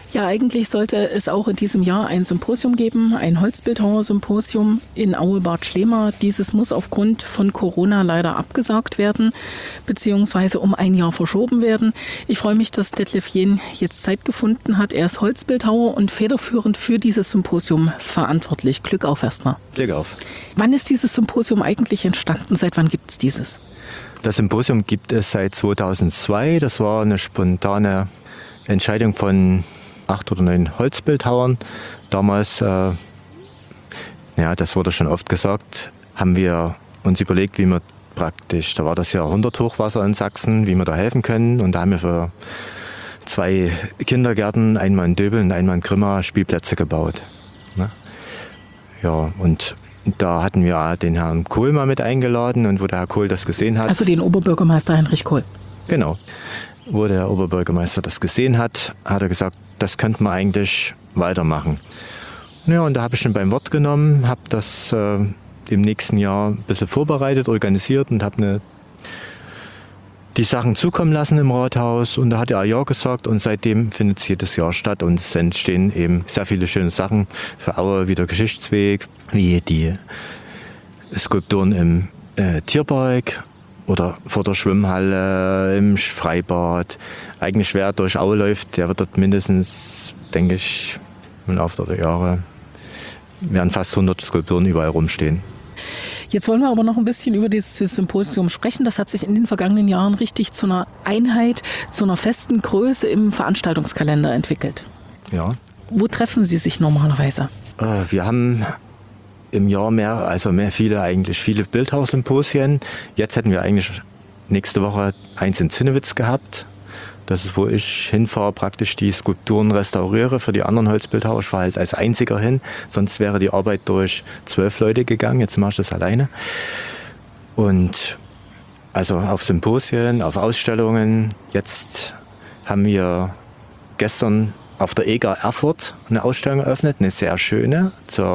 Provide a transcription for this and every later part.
Ja, eigentlich sollte es auch in diesem Jahr ein Symposium geben, ein Holzbildhauer-Symposium in Aue-Bad Schlema. Dieses muss aufgrund von Corona leider abgesagt werden, beziehungsweise um ein Jahr verschoben werden. Ich freue mich, dass Detlef Jehn jetzt Zeit gefunden hat. Er ist Holzbildhauer und federführend für dieses Symposium verantwortlich. Glück auf erstmal. Glück auf. Wann ist dieses Symposium eigentlich entstanden? Seit wann gibt es dieses? Das Symposium gibt es seit 2002. Das war eine spontane Entscheidung von 8 oder 9 Holzbildhauern. Damals, das wurde schon oft gesagt, haben wir uns überlegt, wie wir praktisch, da war das Jahrhunderthochwasser in Sachsen, wie wir da helfen können. Und da haben wir für 2 Kindergärten, einmal in Döbeln und einmal in Grimma, Spielplätze gebaut. Ne? Ja, und da hatten wir den Herrn Kohl mal mit eingeladen und wo der Herr Kohl das gesehen hat. Also den Oberbürgermeister Heinrich Kohl. Genau. Wo der Oberbürgermeister das gesehen hat, hat er gesagt, das könnte man eigentlich weitermachen. Ja, und da habe ich schon beim Wort genommen, habe das im nächsten Jahr ein bisschen vorbereitet, organisiert und habe die Sachen zukommen lassen im Rathaus. Und da hat er ja gesagt und seitdem findet es jedes Jahr statt und es entstehen eben sehr viele schöne Sachen für Aue, wie der Geschichtsweg, wie die Skulpturen im Tierpark oder vor der Schwimmhalle, im Freibad. Eigentlich wer durch Aue läuft, der wird dort mindestens, denke ich, im Laufe der Jahre werden fast 100 Skulpturen überall rumstehen. Jetzt wollen wir aber noch ein bisschen über dieses Symposium sprechen. Das hat sich in den vergangenen Jahren richtig zu einer Einheit, zu einer festen Größe im Veranstaltungskalender entwickelt. Ja. Wo treffen Sie sich normalerweise? Wir haben im Jahr viele Bildhaussymposien. Jetzt hätten wir eigentlich nächste Woche eins in Zinnewitz gehabt. Das ist, wo ich hinfahre, praktisch die Skulpturen restauriere für die anderen Holzbildhauer. Ich fahre halt als einziger hin, sonst wäre die Arbeit durch 12 Leute gegangen. Jetzt mache ich das alleine. Und also auf Symposien, auf Ausstellungen. Jetzt haben wir gestern auf der EGA Erfurt eine Ausstellung eröffnet, eine sehr schöne,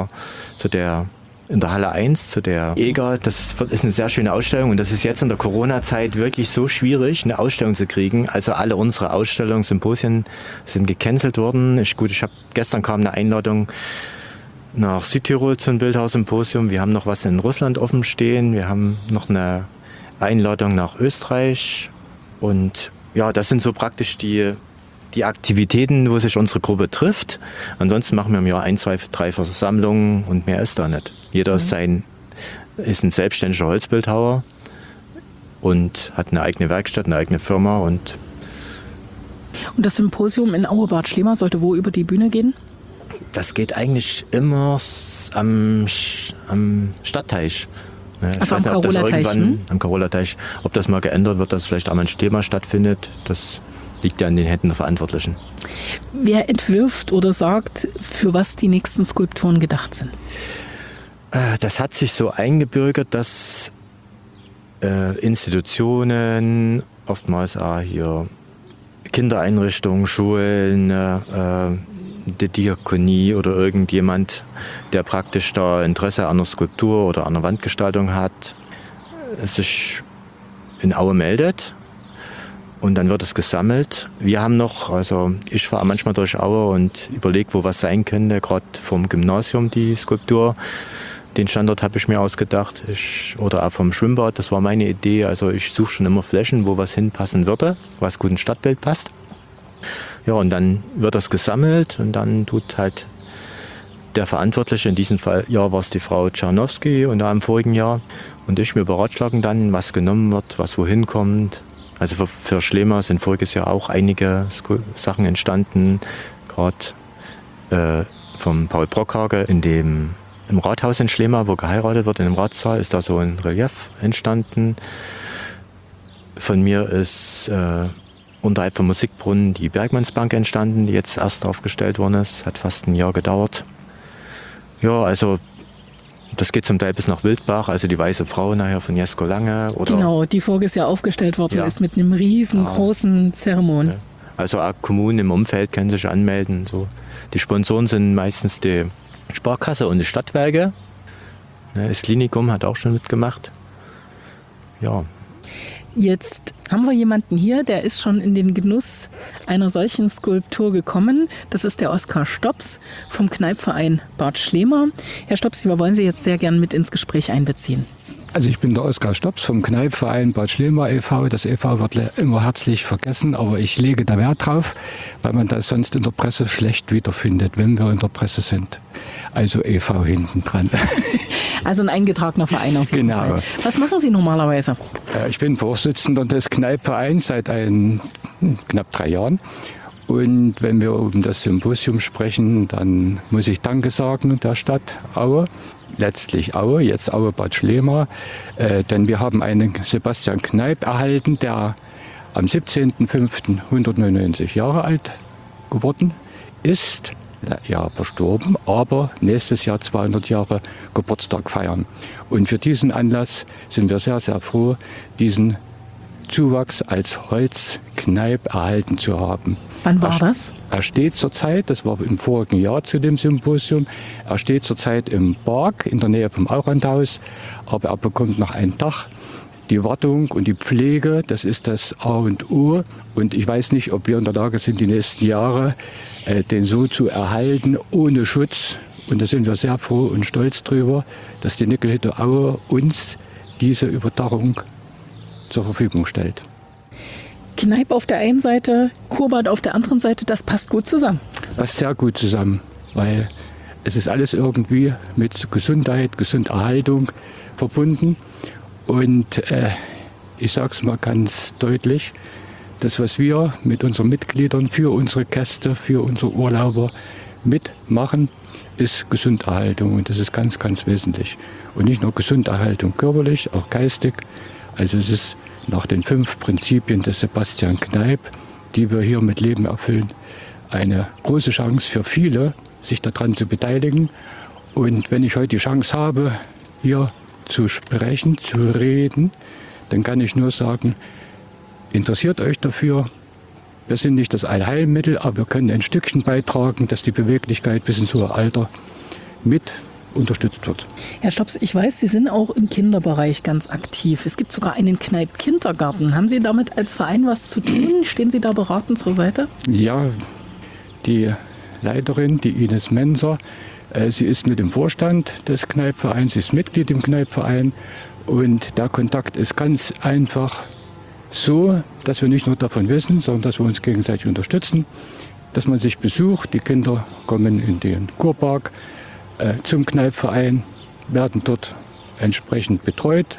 in der Halle 1 zu der EGA. Das ist eine sehr schöne Ausstellung und das ist jetzt in der Corona-Zeit wirklich so schwierig, eine Ausstellung zu kriegen. Also alle unsere Ausstellungen, Symposien sind gecancelt worden. Gestern kam eine Einladung nach Südtirol zum Bildhaussymposium. Wir haben noch was in Russland offen stehen. Wir haben noch eine Einladung nach Österreich. Und ja, das sind so praktisch die Aktivitäten, wo sich unsere Gruppe trifft. Ansonsten machen wir im Jahr 1, 2, 3 Versammlungen und mehr ist da nicht. Jeder ist ein selbstständiger Holzbildhauer und hat eine eigene Werkstatt, eine eigene Firma. Und das Symposium in Aue-Bad Schlema sollte wo über die Bühne gehen? Das geht eigentlich immer am Stadtteich. Also am Karola-Teich? Am Karola-Teich. Ob das mal geändert wird, dass vielleicht einmal ein Stehmal stattfindet, das liegt ja in den Händen der Verantwortlichen. Wer entwirft oder sagt, für was die nächsten Skulpturen gedacht sind? Das hat sich so eingebürgert, dass Institutionen, oftmals hier Kindereinrichtungen, Schulen, die Diakonie oder irgendjemand, der praktisch da Interesse an einer Skulptur oder an einer Wandgestaltung hat, sich in Aue meldet. Und dann wird es gesammelt. Wir haben ich fahre manchmal durch Aue und überlege, wo was sein könnte. Gerade vom Gymnasium die Skulptur. Den Standort habe ich mir ausgedacht. Oder auch vom Schwimmbad, das war meine Idee. Also ich suche schon immer Flächen, wo was hinpassen würde, was gut ins Stadtbild passt. Ja, und dann wird das gesammelt und dann tut halt der Verantwortliche, in diesem Fall war es die Frau Czarnowski und da im vorigen Jahr. Und ich mir beratschlagen dann, was genommen wird, was wohin kommt. Also für Schlema sind voriges Jahr auch einige Sachen entstanden. Gerade vom Paul Brockhage im Rathaus in Schlema, wo geheiratet wird, in dem Ratssaal, ist da so ein Relief entstanden. Von mir ist unterhalb vom Musikbrunnen die Bergmannsbank entstanden, die jetzt erst aufgestellt worden ist. Hat fast ein Jahr gedauert. Ja, also das geht zum Teil bis nach Wildbach, also die Weiße Frau nachher von Jesko Lange. Genau, die voriges Jahr aufgestellt worden ist mit einem riesengroßen Zeremon. Ja. Also auch Kommunen im Umfeld können sich anmelden. So. Die Sponsoren sind meistens die Sparkasse und die Stadtwerke. Das Klinikum hat auch schon mitgemacht. Ja. Jetzt haben wir jemanden hier, der ist schon in den Genuss einer solchen Skulptur gekommen. Das ist der Oskar Stops vom Kneippverein Bad Schlema. Herr Stops, wir wollen Sie jetzt sehr gern mit ins Gespräch einbeziehen. Also ich bin der Oskar Stops vom Kneippverein Bad Schlema e.V. Das e.V. wird immer herzlich vergessen, aber ich lege da Wert drauf, weil man das sonst in der Presse schlecht wiederfindet, wenn wir in der Presse sind. Also e.V. hinten dran. Also ein eingetragener Verein auf jeden Fall. Was machen Sie normalerweise? Ich bin Vorsitzender des Kneippvereins seit knapp 3 Jahren. Und wenn wir um das Symposium sprechen, dann muss ich Danke sagen der Stadt Aue. Letztlich Aue, jetzt Aue Bad Schlema. Denn wir haben einen Sebastian Kneipp erhalten, der am 17.05. 199 Jahre alt geworden ist. Ja, verstorben, aber nächstes Jahr 200 Jahre Geburtstag feiern. Und für diesen Anlass sind wir sehr, sehr froh, diesen Zuwachs als Holzkneip erhalten zu haben. Wann war das? Er steht zurzeit, das war im vorigen Jahr zu dem Symposium, er steht zurzeit im Park in der Nähe vom Aurandhaus, aber er bekommt noch ein Dach. Die Wartung und die Pflege, das ist das A und O. Und ich weiß nicht, ob wir in der Lage sind, die nächsten Jahre den so zu erhalten, ohne Schutz. Und da sind wir sehr froh und stolz drüber, dass die Nickelhütte Aue uns diese Überdachung zur Verfügung stellt. Kneipp auf der einen Seite, Kurbad auf der anderen Seite, das passt gut zusammen. Passt sehr gut zusammen, weil es ist alles irgendwie mit Gesundheit, Gesunderhaltung verbunden. Und ich sage es mal ganz deutlich, das, was wir mit unseren Mitgliedern für unsere Gäste, für unsere Urlauber mitmachen, ist Gesunderhaltung. Und das ist ganz, ganz wesentlich. Und nicht nur Gesunderhaltung körperlich, auch geistig. Also es ist nach den 5 Prinzipien des Sebastian Kneipp, die wir hier mit Leben erfüllen, eine große Chance für viele, sich daran zu beteiligen. Und wenn ich heute die Chance habe, hier zu sprechen, zu reden, dann kann ich nur sagen, interessiert euch dafür. Wir sind nicht das Allheilmittel, aber wir können ein Stückchen beitragen, dass die Beweglichkeit bis ins hohe Alter mit unterstützt wird. Herr Stops, ich weiß, Sie sind auch im Kinderbereich ganz aktiv. Es gibt sogar einen Kneipp-Kindergarten. Haben Sie damit als Verein was zu tun? Stehen Sie da beratend zur Seite? Ja, die Leiterin, die Ines Menser, sie ist mit dem Vorstand des Kneippvereins, sie ist Mitglied im Kneippverein und der Kontakt ist ganz einfach so, dass wir nicht nur davon wissen, sondern dass wir uns gegenseitig unterstützen, dass man sich besucht. Die Kinder kommen in den Kurpark zum Kneippverein, werden dort entsprechend betreut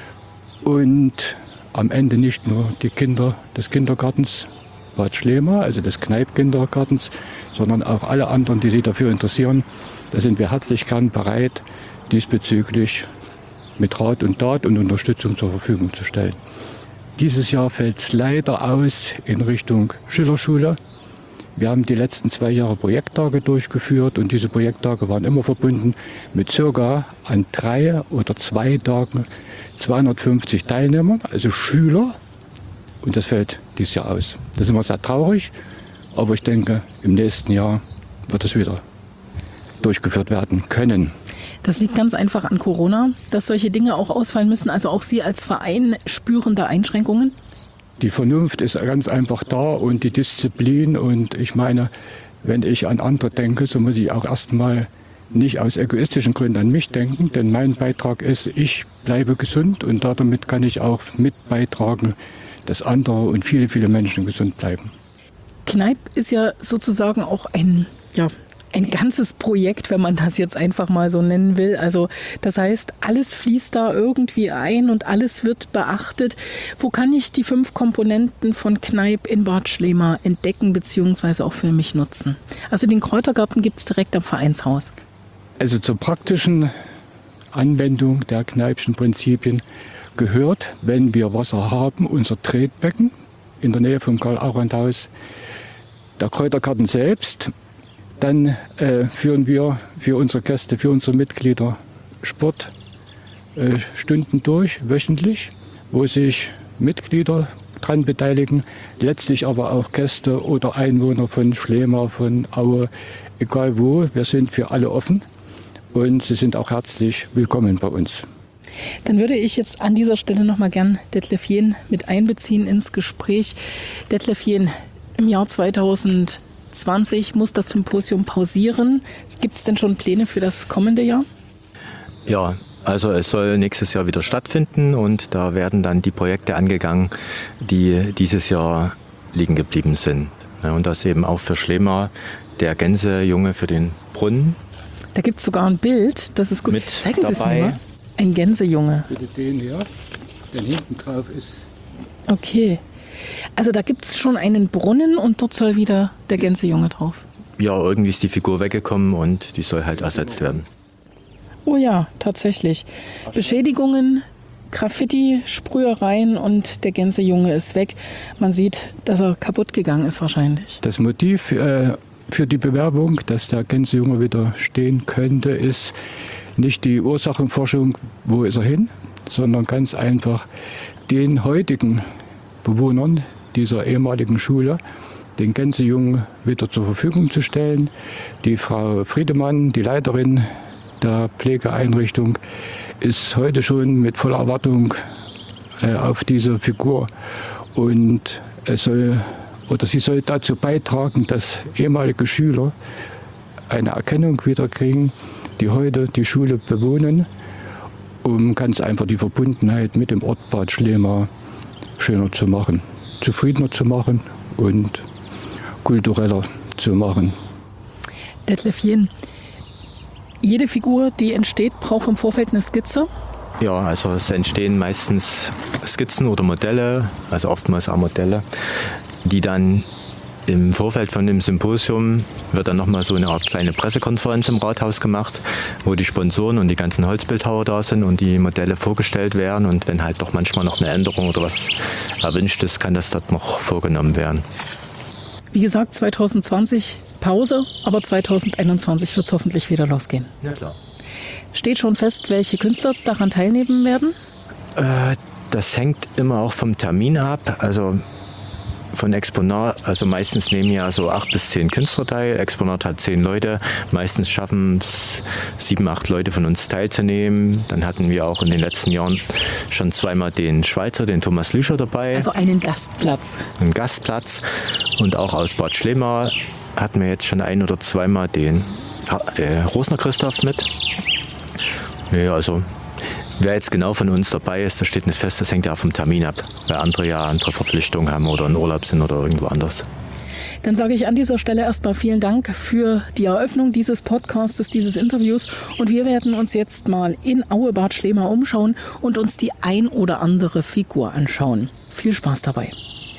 und am Ende nicht nur die Kinder des Kindergartens Bad Schlema, also des Kneipp-Kindergartens, sondern auch alle anderen, die sich dafür interessieren. Da sind wir herzlich gern bereit, diesbezüglich mit Rat und Tat und Unterstützung zur Verfügung zu stellen. Dieses Jahr fällt es leider aus in Richtung Schillerschule. Wir haben die letzten 2 Jahre Projekttage durchgeführt und diese Projekttage waren immer verbunden mit circa an 3 oder 2 Tagen 250 Teilnehmern, also Schüler. Und das fällt dieses Jahr aus. Da sind wir sehr traurig, aber ich denke, im nächsten Jahr wird es wieder durchgeführt werden können. Das liegt ganz einfach an Corona, dass solche Dinge auch ausfallen müssen. Also auch Sie als Verein spüren da Einschränkungen? Die Vernunft ist ganz einfach da und die Disziplin. Und ich meine, wenn ich an andere denke, so muss ich auch erstmal nicht aus egoistischen Gründen an mich denken. Denn mein Beitrag ist, ich bleibe gesund und damit kann ich auch mit beitragen, dass andere und viele, viele Menschen gesund bleiben. Kneipp ist ja sozusagen auch ein ganzes Projekt, wenn man das jetzt einfach mal so nennen will. Also das heißt, alles fließt da irgendwie ein und alles wird beachtet. Wo kann ich die 5 Komponenten von Kneipp in Bad Schlema entdecken bzw. auch für mich nutzen? Also den Kräutergarten gibt es direkt am Vereinshaus. Also zur praktischen Anwendung der Kneippschen Prinzipien gehört, wenn wir Wasser haben, unser Tretbecken in der Nähe vom Karl-Aurand-Haus, der Kräutergarten selbst. Dann führen wir für unsere Gäste, für unsere Mitglieder Sportstunden durch, wöchentlich, wo sich Mitglieder dran beteiligen, letztlich aber auch Gäste oder Einwohner von Schlema, von Aue, egal wo. Wir sind für alle offen und sie sind auch herzlich willkommen bei uns. Dann würde ich jetzt an dieser Stelle noch mal gern Detlef Jehn mit einbeziehen ins Gespräch. Detlef Jehn, im Jahr 2020 muss das Symposium pausieren. Gibt es denn schon Pläne für das kommende Jahr? Ja, also es soll nächstes Jahr wieder stattfinden und da werden dann die Projekte angegangen, die dieses Jahr liegen geblieben sind. Und das eben auch für Schlema, der Gänsejunge für den Brunnen. Da gibt es sogar ein Bild, das ist gut. Mit Zeigen Sie es dabei. mir mal. Ein Gänsejunge. Bitte den hier, der hinten drauf ist. Okay. Also da gibt es schon einen Brunnen und dort soll wieder der Gänsejunge drauf. Ja, irgendwie ist die Figur weggekommen und die soll halt ersetzt werden. Oh ja, tatsächlich. Beschädigungen, Graffiti, Sprühereien und der Gänsejunge ist weg. Man sieht, dass er kaputt gegangen ist wahrscheinlich. Das Motiv für die Bewerbung, dass der Gänsejunge wieder stehen könnte, ist nicht die Ursachenforschung, wo ist er hin, sondern ganz einfach den heutigen Bewohnern dieser ehemaligen Schule den Gänsejungen wieder zur Verfügung zu stellen. Die Frau Friedemann, die Leiterin der Pflegeeinrichtung, ist heute schon mit voller Erwartung auf diese Figur und sie soll dazu beitragen, dass ehemalige Schüler eine Erkennung wiederkriegen, die heute die Schule bewohnen, um ganz einfach die Verbundenheit mit dem Ort Bad Schlema schöner zu machen, zufriedener zu machen und kultureller zu machen. Detlef Jehn, jede Figur, die entsteht, braucht im Vorfeld eine Skizze. Ja, also es entstehen meistens Skizzen oder Modelle, also oftmals auch Modelle, die dann im Vorfeld von dem Symposium wird dann nochmal so eine Art kleine Pressekonferenz im Rathaus gemacht, wo die Sponsoren und die ganzen Holzbildhauer da sind und die Modelle vorgestellt werden. Und wenn halt doch manchmal noch eine Änderung oder was erwünscht ist, kann das dort noch vorgenommen werden. Wie gesagt, 2020 Pause, aber 2021 wird es hoffentlich wieder losgehen. Ja, klar. Steht schon fest, welche Künstler daran teilnehmen werden? Das hängt immer auch vom Termin ab. Also von Exponat, also meistens nehmen ja so 8 bis 10 Künstler teil. Exponat hat 10 Leute. Meistens schaffen es 7, 8 Leute von uns teilzunehmen. Dann hatten wir auch in den letzten Jahren schon zweimal den Schweizer, den Thomas Lüscher dabei. Also einen Gastplatz. Einen Gastplatz. Und auch aus Bad Schlema hatten wir jetzt schon ein- oder zweimal den Rosner Christoph mit. Ja, also wer jetzt genau von uns dabei ist, das steht nicht fest, das hängt ja vom Termin ab, weil andere ja andere Verpflichtungen haben oder in Urlaub sind oder irgendwo anders. Dann sage ich an dieser Stelle erstmal vielen Dank für die Eröffnung dieses Podcasts, dieses Interviews. Und wir werden uns jetzt mal in Aue-Bad Schlema umschauen und uns die ein oder andere Figur anschauen. Viel Spaß dabei.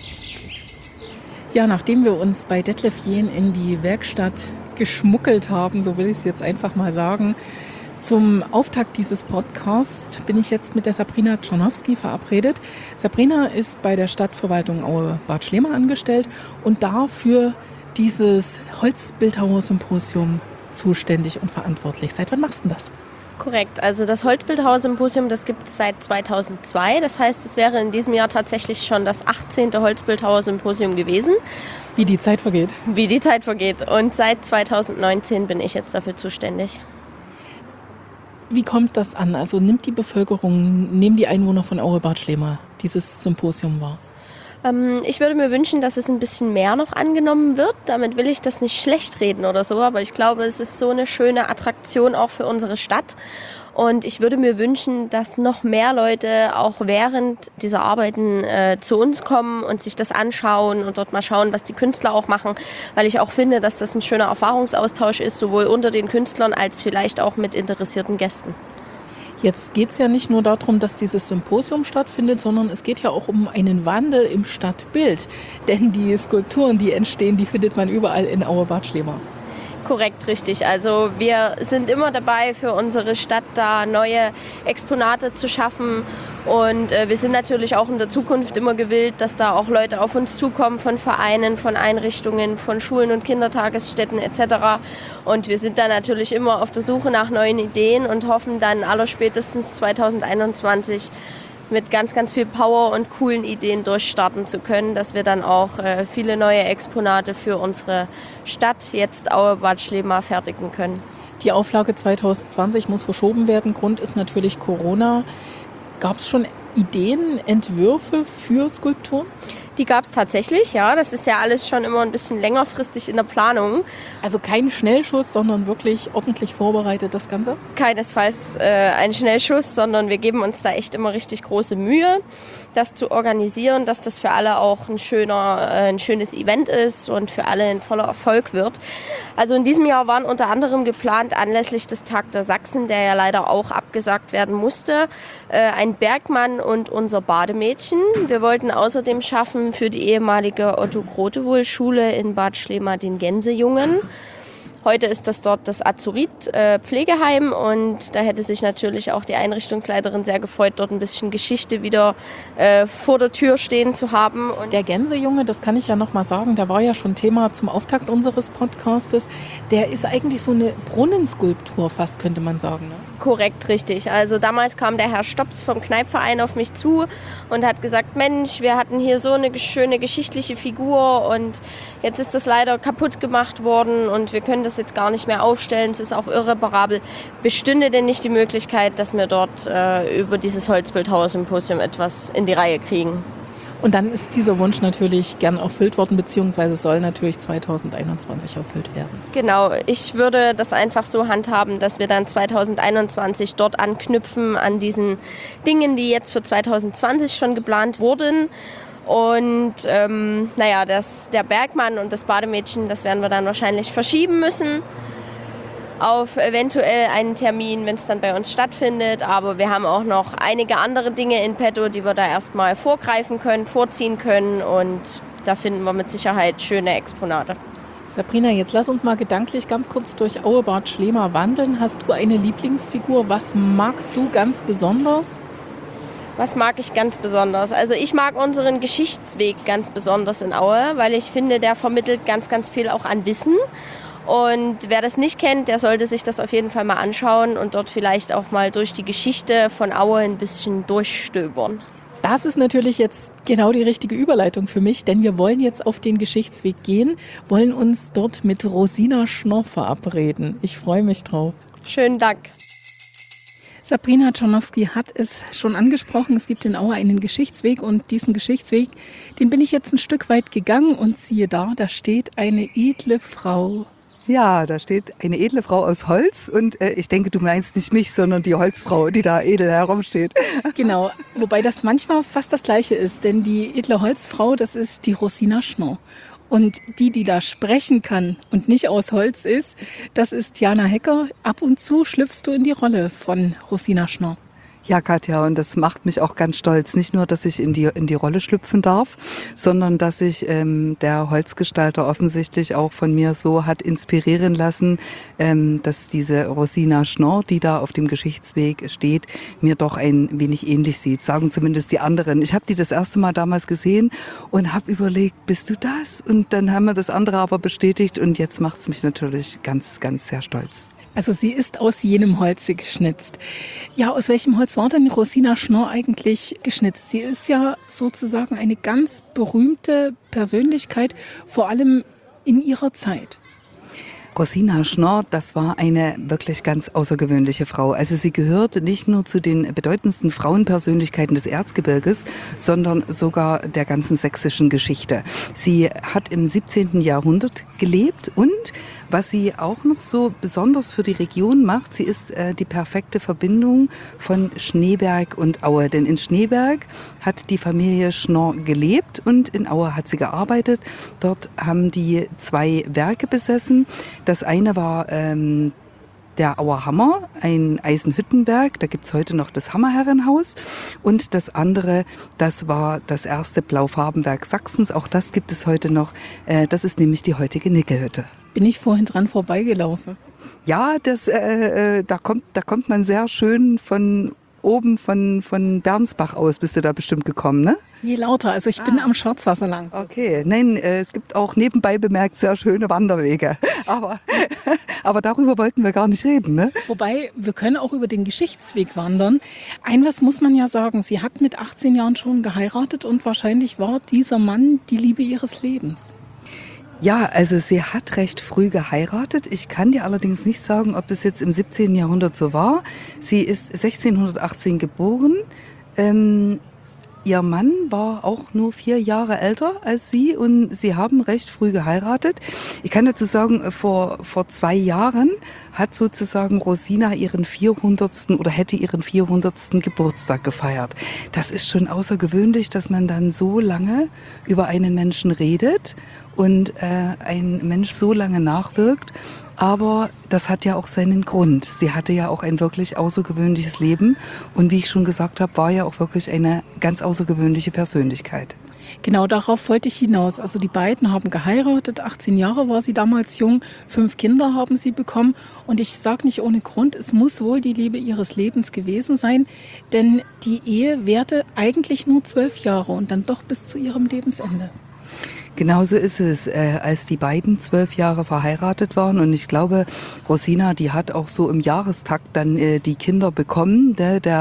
Ja, nachdem wir uns bei Detlef Jehn in die Werkstatt geschmuggelt haben, so will ich es jetzt einfach mal sagen, zum Auftakt dieses Podcasts bin ich jetzt mit der Sabrina Czarnowski verabredet. Sabrina ist bei der Stadtverwaltung Aue-Bad Schlema angestellt und dafür dieses Holzbildhauer-Symposium zuständig und verantwortlich. Seit wann machst du das? Korrekt, also das Holzbildhauer-Symposium, das gibt es seit 2002. Das heißt, es wäre in diesem Jahr tatsächlich schon das 18. Holzbildhauer-Symposium gewesen. Wie die Zeit vergeht. Wie die Zeit vergeht. Und seit 2019 bin ich jetzt dafür zuständig. Wie kommt das an? Also nimmt die Bevölkerung, nehmen die Einwohner von Aue-Bad Schlema dieses Symposium wahr? Ich würde mir wünschen, dass es ein bisschen mehr noch angenommen wird. Damit will ich das nicht schlecht reden oder so, aber ich glaube, es ist so eine schöne Attraktion auch für unsere Stadt. Und ich würde mir wünschen, dass noch mehr Leute auch während dieser Arbeiten zu uns kommen und sich das anschauen und dort mal schauen, was die Künstler auch machen. Weil ich auch finde, dass das ein schöner Erfahrungsaustausch ist, sowohl unter den Künstlern als vielleicht auch mit interessierten Gästen. Jetzt geht es ja nicht nur darum, dass dieses Symposium stattfindet, sondern es geht ja auch um einen Wandel im Stadtbild. Denn die Skulpturen, die entstehen, die findet man überall in Aue-Bad Schlema. Korrekt, richtig. Also wir sind immer dabei, für unsere Stadt da neue Exponate zu schaffen. Und wir sind natürlich auch in der Zukunft immer gewillt, dass da auch Leute auf uns zukommen von Vereinen, von Einrichtungen, von Schulen und Kindertagesstätten etc. Und wir sind da natürlich immer auf der Suche nach neuen Ideen und hoffen dann allerspätestens 2021 mit ganz, ganz viel Power und coolen Ideen durchstarten zu können, dass wir dann auch viele neue Exponate für unsere Stadt, jetzt Aue-Bad Schlema, fertigen können. Die Auflage 2020 muss verschoben werden. Grund ist natürlich Corona. Gab es schon Ideen, Entwürfe für Skulpturen? Die gab es tatsächlich, ja. Das ist ja alles schon immer ein bisschen längerfristig in der Planung. Also kein Schnellschuss, sondern wirklich ordentlich vorbereitet das Ganze? Keinesfalls ein Schnellschuss, sondern wir geben uns da echt immer richtig große Mühe, das zu organisieren, dass das für alle auch ein schönes Event ist und für alle ein voller Erfolg wird. Also in diesem Jahr waren unter anderem geplant, anlässlich des Tag der Sachsen, der ja leider auch abgesagt werden musste, ein Bergmann und unser Bademädchen. Wir wollten außerdem schaffen für die ehemalige Otto-Grotewohl-Schule in Bad Schlema den Gänsejungen. Heute ist das dort das Azurit-Pflegeheim und da hätte sich natürlich auch die Einrichtungsleiterin sehr gefreut, dort ein bisschen Geschichte wieder vor der Tür stehen zu haben. Und der Gänsejunge, das kann ich ja noch mal sagen, der war ja schon Thema zum Auftakt unseres Podcastes. Der ist eigentlich so eine Brunnenskulptur fast, könnte man sagen, ne? Korrekt, richtig. Also damals kam der Herr Stops vom Kneippverein auf mich zu und hat gesagt, Mensch, wir hatten hier so eine schöne geschichtliche Figur und jetzt ist das leider kaputt gemacht worden und wir können das jetzt gar nicht mehr aufstellen. Es ist auch irreparabel. Bestünde denn nicht die Möglichkeit, dass wir dort über dieses Holzbildhauersymposium etwas in die Reihe kriegen? Und dann ist dieser Wunsch natürlich gern erfüllt worden, beziehungsweise soll natürlich 2021 erfüllt werden. Genau, ich würde das einfach so handhaben, dass wir dann 2021 dort anknüpfen an diesen Dingen, die jetzt für 2020 schon geplant wurden. Und der Bergmann und das Bademädchen, das werden wir dann wahrscheinlich verschieben müssen auf eventuell einen Termin, wenn es dann bei uns stattfindet. Aber wir haben auch noch einige andere Dinge in petto, die wir da erstmal vorgreifen können, vorziehen können. Und da finden wir mit Sicherheit schöne Exponate. Sabrina, jetzt lass uns mal gedanklich ganz kurz durch Auebad Schlema wandeln. Hast du eine Lieblingsfigur? Was magst du ganz besonders? Was mag ich ganz besonders? Also ich mag unseren Geschichtsweg ganz besonders in Aue, weil ich finde, der vermittelt ganz, ganz viel auch an Wissen. Und wer das nicht kennt, der sollte sich das auf jeden Fall mal anschauen und dort vielleicht auch mal durch die Geschichte von Aue ein bisschen durchstöbern. Das ist natürlich jetzt genau die richtige Überleitung für mich, denn wir wollen jetzt auf den Geschichtsweg gehen, wollen uns dort mit Rosina Schnorr verabreden. Ich freue mich drauf. Schönen Dank. Sabrina Czarnowski hat es schon angesprochen, es gibt in Aue einen Geschichtsweg und diesen Geschichtsweg, den bin ich jetzt ein Stück weit gegangen und siehe da steht eine edle Frau. Ja, da steht eine edle Frau aus Holz und ich denke, du meinst nicht mich, sondern die Holzfrau, die da edel herumsteht. Genau, wobei das manchmal fast das Gleiche ist, denn die edle Holzfrau, das ist die Rosina Schnorr. Und die da sprechen kann und nicht aus Holz ist, das ist Jana Hecker. Ab und zu schlüpfst du in die Rolle von Rosina Schnorr. Ja, Katja, und das macht mich auch ganz stolz. Nicht nur, dass ich in die Rolle schlüpfen darf, sondern dass sich der Holzgestalter offensichtlich auch von mir so hat inspirieren lassen, dass diese Rosina Schnorr, die da auf dem Geschichtsweg steht, mir doch ein wenig ähnlich sieht. Sagen zumindest die anderen. Ich habe die das erste Mal damals gesehen und habe überlegt, bist du das? Und dann haben wir das andere aber bestätigt und jetzt macht es mich natürlich ganz, ganz sehr stolz. Also sie ist aus jenem Holze geschnitzt. Ja, aus welchem Holz war denn Rosina Schnorr eigentlich geschnitzt? Sie ist ja sozusagen eine ganz berühmte Persönlichkeit, vor allem in ihrer Zeit. Rosina Schnorr, das war eine wirklich ganz außergewöhnliche Frau. Also sie gehört nicht nur zu den bedeutendsten Frauenpersönlichkeiten des Erzgebirges, sondern sogar der ganzen sächsischen Geschichte. Sie hat im 17. Jahrhundert gelebt und was sie auch noch so besonders für die Region macht, sie ist die perfekte Verbindung von Schneeberg und Aue. Denn in Schneeberg hat die Familie Schnorr gelebt und in Aue hat sie gearbeitet. Dort haben die 2 Werke besessen. Das eine war der Auer Hammer, ein Eisenhüttenwerk, da gibt's heute noch das Hammerherrenhaus. Und das andere, das war das erste Blaufarbenwerk Sachsens, auch das gibt es heute noch. Das ist nämlich die heutige Nickelhütte. Bin ich vorhin dran vorbeigelaufen? Ja, da kommt man sehr schön von oben von Bernsbach aus, bist du da bestimmt gekommen, ne? Nee, lauter. Also ich bin am Schwarzwasser lang. Okay, nein, es gibt auch nebenbei bemerkt sehr schöne Wanderwege. Aber darüber wollten wir gar nicht reden, ne? Wobei, wir können auch über den Geschichtsweg wandern. Was muss man ja sagen, sie hat mit 18 Jahren schon geheiratet und wahrscheinlich war dieser Mann die Liebe ihres Lebens. Ja, also sie hat recht früh geheiratet. Ich kann dir allerdings nicht sagen, ob das jetzt im 17. Jahrhundert so war. Sie ist 1618 geboren. Ihr Mann war auch nur 4 Jahre älter als sie und sie haben recht früh geheiratet. Ich kann dazu sagen, vor 2 Jahren hat sozusagen Rosina ihren 400. oder hätte ihren 400. Geburtstag gefeiert. Das ist schon außergewöhnlich, dass man dann so lange über einen Menschen redet und ein Mensch so lange nachwirkt. Aber das hat ja auch seinen Grund. Sie hatte ja auch ein wirklich außergewöhnliches Leben. Und wie ich schon gesagt habe, war ja auch wirklich eine ganz außergewöhnliche Persönlichkeit. Genau darauf wollte ich hinaus. Also die beiden haben geheiratet, 18 Jahre war sie damals jung, 5 Kinder haben sie bekommen. Und ich sage nicht ohne Grund, es muss wohl die Liebe ihres Lebens gewesen sein. Denn die Ehe währte eigentlich nur 12 Jahre und dann doch bis zu ihrem Lebensende. Genauso ist es, als die beiden 12 Jahre verheiratet waren. Und ich glaube, Rosina, die hat auch so im Jahrestakt dann die Kinder bekommen.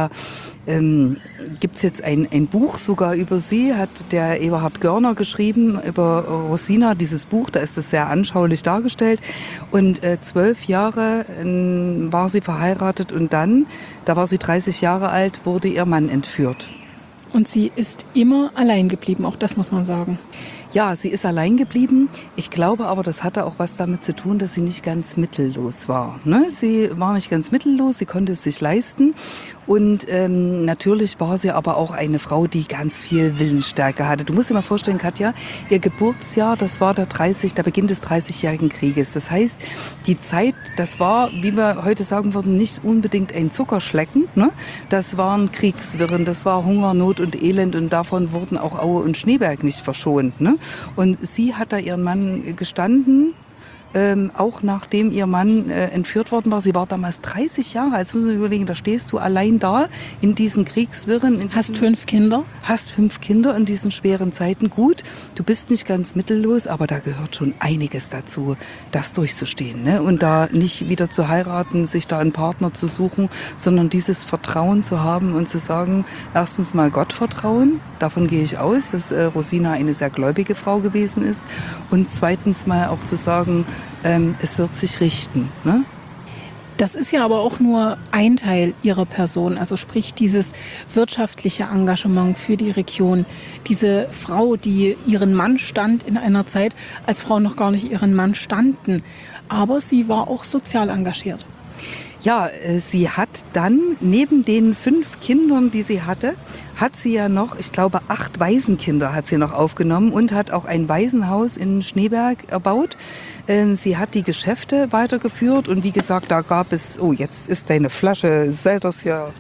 Gibt's jetzt ein Buch sogar über sie, hat der Eberhard Görner geschrieben über Rosina, dieses Buch, da ist es sehr anschaulich dargestellt. Und 12 Jahre war sie verheiratet und dann, da war sie 30 Jahre alt, wurde ihr Mann entführt. Und sie ist immer allein geblieben, auch das muss man sagen. Ja, sie ist allein geblieben. Ich glaube aber, das hatte auch was damit zu tun, dass sie nicht ganz mittellos war. Ne? Sie war nicht ganz mittellos, sie konnte es sich leisten. Und natürlich war sie aber auch eine Frau, die ganz viel Willensstärke hatte. Du musst dir mal vorstellen, Katja, ihr Geburtsjahr, das war der Beginn des 30-jährigen Krieges. Das heißt, die Zeit, das war, wie wir heute sagen würden, nicht unbedingt ein Zuckerschlecken. Ne? Das waren Kriegswirren, das war Hunger, Not und Elend und davon wurden auch Aue und Schneeberg nicht verschont. Ne? Und sie hat da ihren Mann gestanden, auch nachdem ihr Mann entführt worden war. Sie war damals 30 Jahre alt. Jetzt müssen wir überlegen, da stehst du allein da in diesen Kriegswirren. Hast 5 Kinder? Hast 5 Kinder in diesen schweren Zeiten. Gut, du bist nicht ganz mittellos, aber da gehört schon einiges dazu, das durchzustehen. Ne? Und da nicht wieder zu heiraten, sich da einen Partner zu suchen, sondern dieses Vertrauen zu haben und zu sagen, erstens mal Gott vertrauen. Davon gehe ich aus, dass Rosina eine sehr gläubige Frau gewesen ist. Und zweitens mal auch zu sagen, es wird sich richten. Ne? Das ist ja aber auch nur ein Teil ihrer Person, also sprich dieses wirtschaftliche Engagement für die Region. Diese Frau, die ihren Mann stand in einer Zeit, als Frauen noch gar nicht ihren Mann standen. Aber sie war auch sozial engagiert. Ja, sie hat dann neben den 5 Kindern, die sie hatte, hat sie ja noch, ich glaube, 8 Waisenkinder hat sie noch aufgenommen und hat auch ein Waisenhaus in Schneeberg erbaut. Sie hat die Geschäfte weitergeführt und wie gesagt, da gab es, oh, jetzt ist deine Flasche Selters hier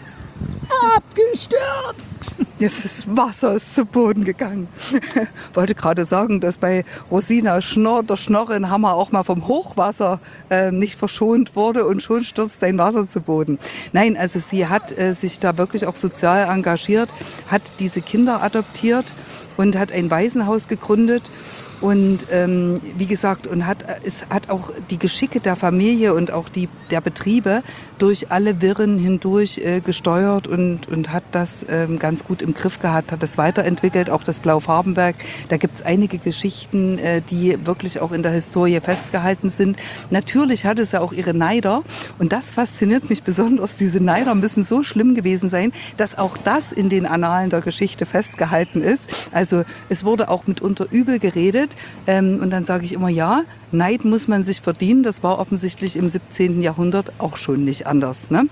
abgestürzt. Jetzt ist Wasser zu Boden gegangen. Wollte gerade sagen, dass bei Rosina Schnorr, der Schnorrenhammer auch mal vom Hochwasser nicht verschont wurde und schon stürzt ein Wasser zu Boden. Nein, also sie hat sich da wirklich auch sozial engagiert, hat diese Kinder adoptiert und hat ein Waisenhaus gegründet. Und wie gesagt, es hat auch die Geschicke der Familie und auch der Betriebe durch alle Wirren hindurch gesteuert und hat das ganz gut im Griff gehabt, hat das weiterentwickelt, auch das Blau-Farbenwerk. Da gibt es einige Geschichten, die wirklich auch in der Historie festgehalten sind. Natürlich hatte es ja auch ihre Neider und das fasziniert mich besonders. Diese Neider müssen so schlimm gewesen sein, dass auch das in den Annalen der Geschichte festgehalten ist. Also es wurde auch mitunter übel geredet. Und dann sage ich immer, ja, Neid muss man sich verdienen. Das war offensichtlich im 17. Jahrhundert auch schon nicht anders. Ne?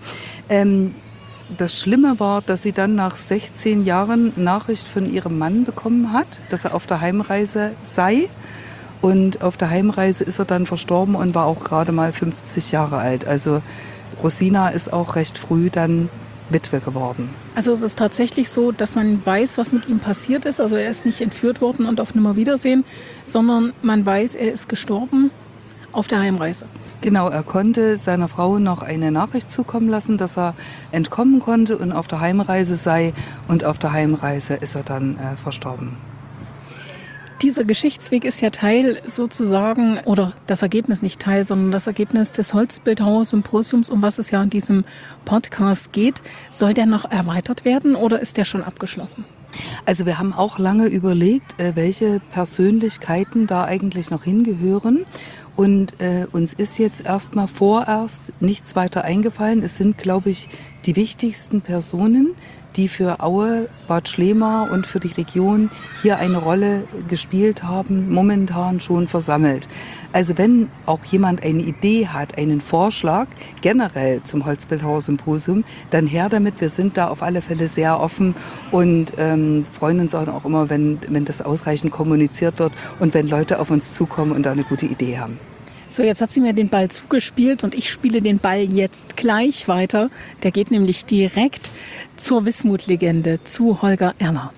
Das Schlimme war, dass sie dann nach 16 Jahren Nachricht von ihrem Mann bekommen hat, dass er auf der Heimreise sei. Und auf der Heimreise ist er dann verstorben und war auch gerade mal 50 Jahre alt. Also Rosina ist auch recht früh dann Witwe geworden. Also es ist tatsächlich so, dass man weiß, was mit ihm passiert ist. Also er ist nicht entführt worden und auf Nimmerwiedersehen, sondern man weiß, er ist gestorben auf der Heimreise. Genau, er konnte seiner Frau noch eine Nachricht zukommen lassen, dass er entkommen konnte und auf der Heimreise sei. Und auf der Heimreise ist er dann verstorben. Dieser Geschichtsweg ist ja Teil sozusagen, oder das Ergebnis nicht Teil, sondern das Ergebnis des Holzbildhauer-Symposiums, um was es ja in diesem Podcast geht. Soll der noch erweitert werden oder ist der schon abgeschlossen? Also wir haben auch lange überlegt, welche Persönlichkeiten da eigentlich noch hingehören. Und uns ist jetzt vorerst nichts weiter eingefallen. Es sind, glaube ich, die wichtigsten Personen, die für Aue, Bad Schlema und für die Region hier eine Rolle gespielt haben, momentan schon versammelt. Also wenn auch jemand eine Idee hat, einen Vorschlag generell zum Holzbildhauersymposium, dann her damit. Wir sind da auf alle Fälle sehr offen und freuen uns auch immer, wenn das ausreichend kommuniziert wird und wenn Leute auf uns zukommen und da eine gute Idee haben. So, jetzt hat sie mir den Ball zugespielt und ich spiele den Ball jetzt gleich weiter. Der geht nämlich direkt zur Wismut-Legende, zu Holger Erler.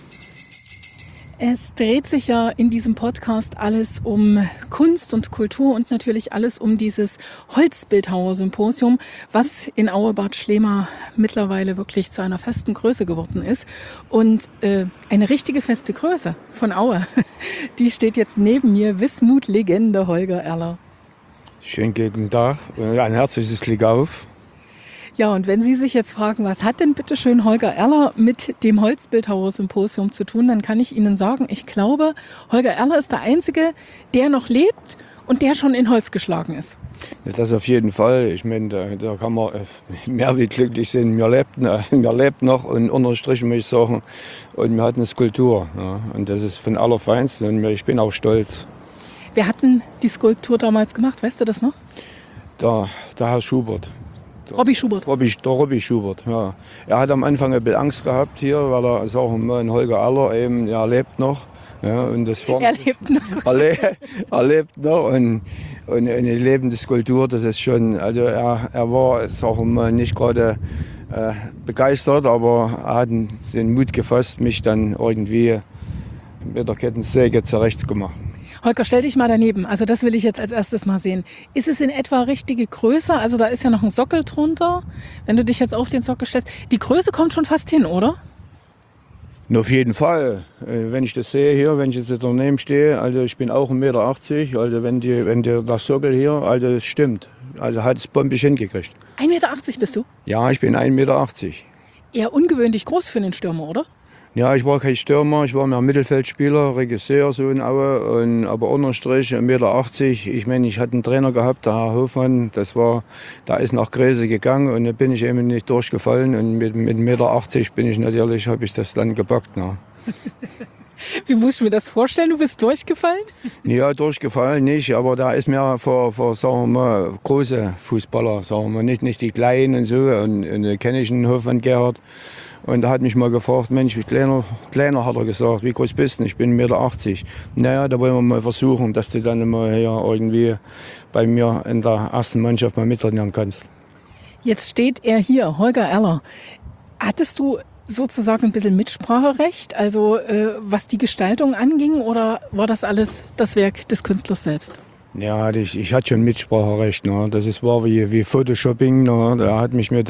Es dreht sich ja in diesem Podcast alles um Kunst und Kultur und natürlich alles um dieses Holzbildhauer-Symposium, was in Aue-Bad Schlema mittlerweile wirklich zu einer festen Größe geworden ist. Und eine richtige feste Größe von Aue, die steht jetzt neben mir, Wismut-Legende Holger Erler. Schönen guten Tag und ein herzliches Glück auf. Ja, und wenn Sie sich jetzt fragen, was hat denn bitte schön Holger Erler mit dem Holzbildhauer-Symposium zu tun, dann kann ich Ihnen sagen, ich glaube, Holger Erler ist der Einzige, der noch lebt und der schon in Holz geschlagen ist. Das auf jeden Fall. Ich meine, da kann man mehr wie glücklich sein. Mir lebt noch und unterstrichen muss ich sagen, und wir hatten eine Skulptur. Ja, und das ist von allerfeinsten und ich bin auch stolz. Wer hat denn die Skulptur damals gemacht? Weißt du das noch? Der Herr Schubert. Robby Schubert. Der Robby Schubert, ja. Er hat am Anfang ein bisschen Angst gehabt hier, weil er ist auch ein Holger Erler, eben, er lebt noch. Ja, und das war, Er lebt noch. Er lebt noch und eine lebende Skulptur, das ist schon, also er war, sag mal, nicht gerade begeistert, aber er hat den Mut gefasst, mich dann irgendwie mit der Kettensäge zurechtgemacht. Holger, stell dich mal daneben. Also das will ich jetzt als erstes mal sehen. Ist es in etwa richtige Größe? Also da ist ja noch ein Sockel drunter. Wenn du dich jetzt auf den Sockel stellst, die Größe kommt schon fast hin, oder? Auf jeden Fall. Wenn ich das sehe hier, wenn ich jetzt daneben stehe, also ich bin auch 1,80 Meter, also wenn der Sockel hier, also es stimmt. Also hat es bombisch hingekriegt. 1,80 Meter bist du? Ja, ich bin 1,80 Meter. Eher ungewöhnlich groß für einen Stürmer, oder? Ja, ich war kein Stürmer, ich war mehr Mittelfeldspieler, Regisseur so in Aue, aber unterm Strich 1,80 Meter. Ich meine, ich hatte einen Trainer gehabt, der Herr Hofmann, da ist nach Gräse gegangen und da bin ich eben nicht durchgefallen und mit 1,80 Meter habe ich das dann gepackt. Na. Wie muss ich mir das vorstellen? Du bist durchgefallen? Ja, durchgefallen nicht, aber da ist mehr für sagen wir mal, große Fußballer, sagen wir, nicht die Kleinen und so. Und da kenne ich einen Hofmann Gerhard. Und er hat mich mal gefragt, Mensch, wie kleiner hat er gesagt, wie groß bist du? Ich bin 1,80 Meter. Naja, da wollen wir mal versuchen, dass du dann mal hier irgendwie bei mir in der ersten Mannschaft mal mittrainieren kannst. Jetzt steht er hier, Holger Erler. Hattest du sozusagen ein bisschen Mitspracherecht, also was die Gestaltung anging, oder war das alles das Werk des Künstlers selbst? Ja, ich hatte schon Mitspracherecht. Ne? Das war wie Photoshopping. Ne? Da hat mich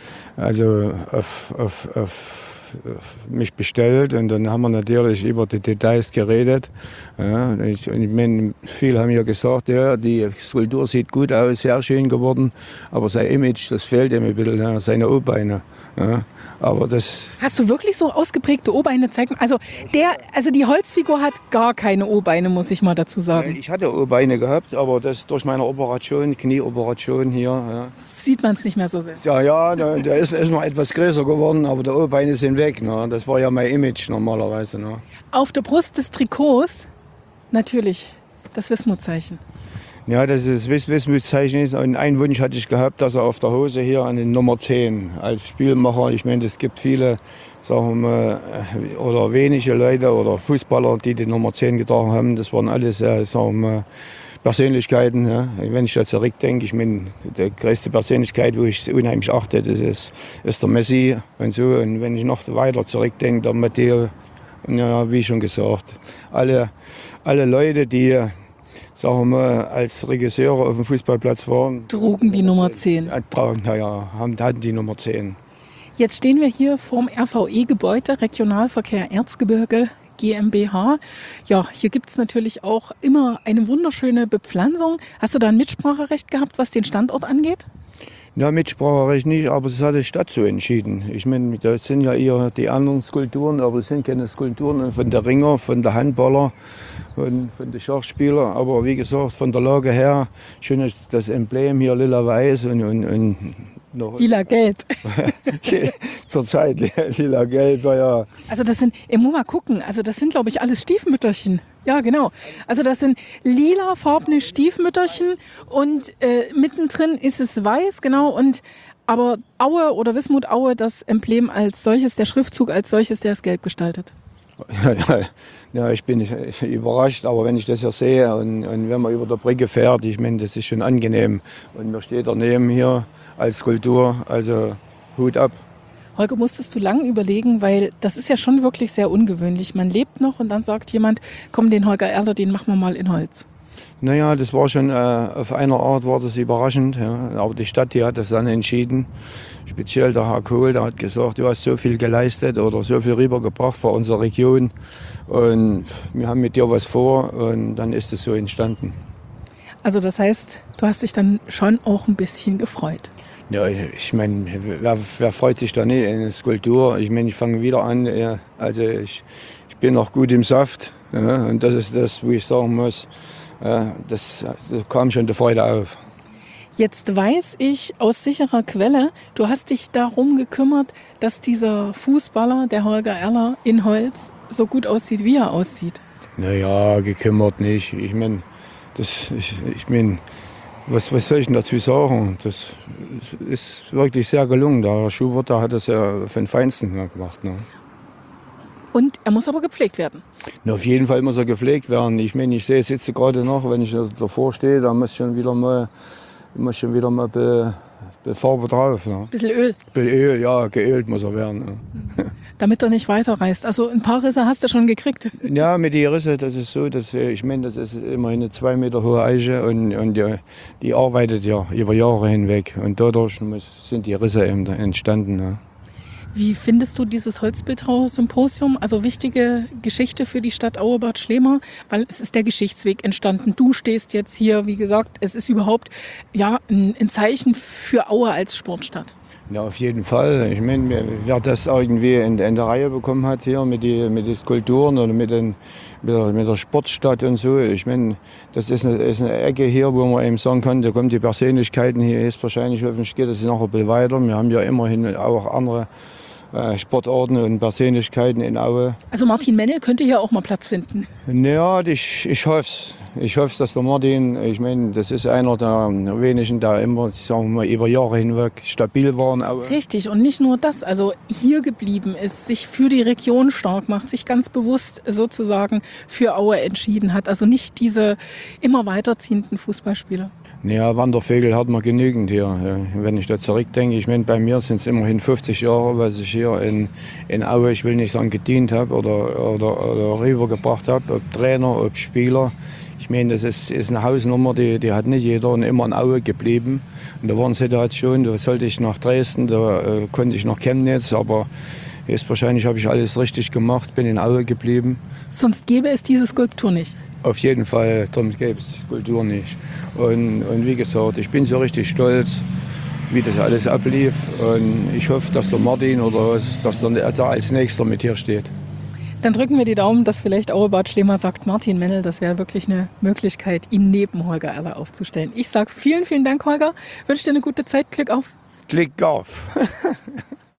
auf mich bestellt und dann haben wir natürlich über die Details geredet. Ja, ich meine, viele haben ja gesagt, ja, die Skulptur sieht gut aus, sehr schön geworden, aber sein Image, das fehlt ihm ein bisschen, ja, seine O-Beine. Ja, aber das. Hast du wirklich so ausgeprägte O-Beine zeigen? Also die Holzfigur hat gar keine O-Beine, muss ich mal dazu sagen. Ich hatte O-Beine gehabt, aber das durch meine Operation, Knieoperation hier. Ja. Sieht man es nicht mehr so sehr. Ja, der ist mal etwas größer geworden, aber die O-Beine sind weg. Ne? Das war ja mein Image normalerweise. Ne? Auf der Brust des Trikots natürlich das Wismut-Zeichen. Ja, das ist das Wismut-Zeichen ist. Und einen Wunsch hatte ich gehabt, dass er auf der Hose hier an den Nummer 10 als Spielmacher, ich meine, es gibt viele, sagen wir mal, oder wenige Leute oder Fußballer, die Nummer 10 getragen haben. Das waren alles, sagen wir mal, Persönlichkeiten. Ja. Wenn ich da zurückdenke, ich meine, die größte Persönlichkeit, wo ich unheimlich achte, das ist der Messi und so. Und wenn ich noch weiter zurückdenke, der Matteo, ja, wie schon gesagt, alle Leute, die, sagen wir mal, als Regisseure auf dem Fußballplatz waren, trugen die Nummer 10. Hatten die Nummer 10. Jetzt stehen wir hier vorm RVE-Gebäude, Regionalverkehr Erzgebirge GmbH. Ja, hier gibt es natürlich auch immer eine wunderschöne Bepflanzung. Hast du da ein Mitspracherecht gehabt, was den Standort angeht? Ja, Mitspracherecht nicht, aber es hat die Stadt so entschieden. Ich meine, das sind ja eher die anderen Skulpturen, aber es sind keine Skulpturen von der Ringer, von der Handballer und von den Schachspielern. Aber wie gesagt, von der Lage her, schön ist das Emblem hier lila-weiß und noch Lila-gelb. Zurzeit lila-gelb, ja. Also das sind, ich muss mal gucken, also das sind, glaube ich, alles Stiefmütterchen. Ja, genau. Also das sind lilafarbene Stiefmütterchen und mittendrin ist es weiß, genau. Aber Aue oder Wismut Aue, das Emblem als solches, der Schriftzug als solches, der ist gelb gestaltet. Ja, ich bin überrascht, aber wenn ich das hier sehe und wenn man über der Brücke fährt, ich meine, das ist schon angenehm. Und mir steht daneben hier als Skulptur, also Hut ab. Holger, musstest du lange überlegen, weil das ist ja schon wirklich sehr ungewöhnlich. Man lebt noch und dann sagt jemand, komm, den Holger Erler, den machen wir mal in Holz. Naja, das war schon, auf einer Art war das überraschend. Ja. Aber die Stadt, die hat das dann entschieden. Speziell der Herr Kohl, der hat gesagt, du hast so viel geleistet oder so viel rübergebracht für unsere Region. Und wir haben mit dir was vor und dann ist es so entstanden. Also das heißt, du hast dich dann schon auch ein bisschen gefreut. Ja, ich meine, wer freut sich da nicht in eine Skulptur? Ich meine, ich fange wieder an, ja, also ich bin noch gut im Saft. Ja, und das ist das, wo ich sagen muss, das kam schon die Freude auf. Jetzt weiß ich aus sicherer Quelle, du hast dich darum gekümmert, dass dieser Fußballer, der Holger Erler in Holz, so gut aussieht, wie er aussieht. Naja, gekümmert nicht. Ich meine, was soll ich denn dazu sagen? Das ist wirklich sehr gelungen. Der Schubert, der hat das ja von Feinsten gemacht. Ne? Und er muss aber gepflegt werden. Na, auf jeden Fall muss er gepflegt werden. Ich meine, ich sehe es jetzt gerade noch, wenn ich davor stehe, da muss schon wieder mal Farbe drauf. Ne? Bisschen Öl. Bisschen Öl, ja, geölt muss er werden. Ne? Damit er nicht weiterreißt. Also ein paar Risse hast du schon gekriegt. Ja, mit den Rissen, das ist so, ich meine, das ist immerhin eine 2 Meter hohe Eiche und die arbeitet ja über Jahre hinweg. Und dadurch sind die Risse eben entstanden. Ne? Wie findest du dieses Holzbildhauer-Symposium? Also wichtige Geschichte für die Stadt Auebad Schlema, weil es ist der Geschichtsweg entstanden. Du stehst jetzt hier, wie gesagt, es ist überhaupt ja, ein Zeichen für Aue als Sportstadt. Ja, auf jeden Fall. Ich meine, wer das irgendwie in der Reihe bekommen hat hier mit den Skulpturen oder mit der Sportstadt und so. Ich meine, das ist eine Ecke hier, wo man eben sagen kann, da kommen die Persönlichkeiten hier. Ist wahrscheinlich, hoffentlich geht das noch ein bisschen weiter. Wir haben ja immerhin auch andere Sportarten und Persönlichkeiten in Aue. Also Martin Mennel könnte hier auch mal Platz finden. Ja, ich hoffe es. Ich hoffe, dass der Martin, ich meine, das ist einer der wenigen, der immer, sagen wir mal, über Jahre hinweg stabil waren. Richtig, und nicht nur das, also hier geblieben ist, sich für die Region stark macht, sich ganz bewusst sozusagen für Aue entschieden hat. Also nicht diese immer weiterziehenden Fußballspieler. Ja, Wandervögel hat man genügend hier. Wenn ich da zurückdenke, ich meine, bei mir sind es immerhin 50 Jahre, was ich hier in Aue, ich will nicht sagen, gedient habe oder rübergebracht habe, ob Trainer, ob Spieler. Ich meine, das ist eine Hausnummer, die hat nicht jeder und immer in Aue geblieben. Und da waren Situationen, da sollte ich nach Dresden, da konnte ich nach Chemnitz, aber jetzt wahrscheinlich habe ich alles richtig gemacht, bin in Aue geblieben. Sonst gäbe es diese Skulptur nicht. Auf jeden Fall, sonst gäbe es Skulptur nicht. Und wie gesagt, ich bin so richtig stolz, wie das alles ablief. Und ich hoffe, dass der Martin oder dass der als Nächster mit hier steht. Dann drücken wir die Daumen, dass vielleicht Auebad Schlema sagt, Martin Mennel, das wäre wirklich eine Möglichkeit, ihn neben Holger Erler aufzustellen. Ich sage vielen, vielen Dank, Holger. Wünsche dir eine gute Zeit. Glück auf. Glück auf.